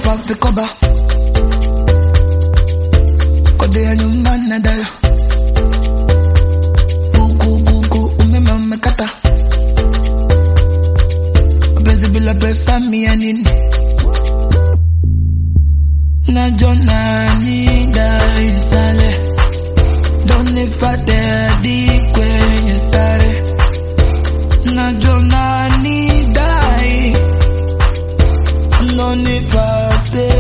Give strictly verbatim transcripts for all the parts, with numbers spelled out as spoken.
pa fikoba kode ya nyumba na dayo buku buku umeme umekata mapenzi bila pesa mia nini na jonani dai sale don't nifate di kwenye stare na jonani dai no nifate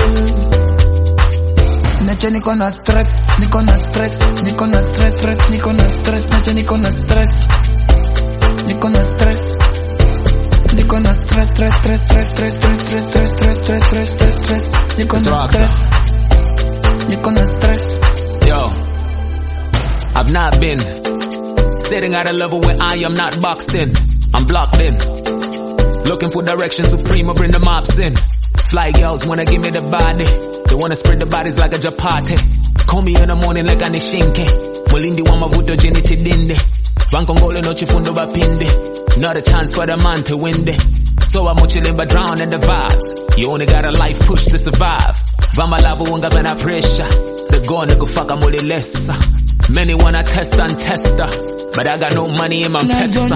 nacho niko na stress niko na stress niko na stress stress niko na stress nacho niko na stress niko na stress niko na stress stress stress stress stress stress stress stress stress stress stress stress niko na stress niko na stress. Yo, I've not been sitting at a level where I am not boxed in. I'm blocked in, looking for direction supreme, bring the mops in. Fly girls wanna give me the body, they wanna spread the bodies like a chapati. Call me in the morning like a nishinke, mulindi wa mavuto jini tidinde. Vankongole no chifundo bapinde, not a chance for the man to win it. So I'm chilling but drown in the vibes. You only got a life push to survive. Vama lavo unga bena pressure, the go nigga fuck I'm only less. Many wanna test and tester, but I got no money in my pesa.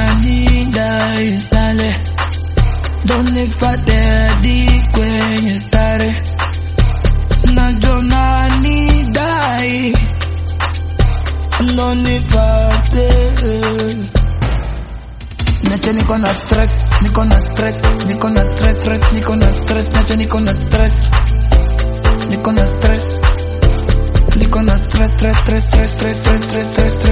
Don't nifate di kwenye stare na jonani dai no nifate nacho niko na stress niko na stress niko na stress stress niko na stress nacho niko na stress niko na stress niko na stress stress stress stress stress stress stress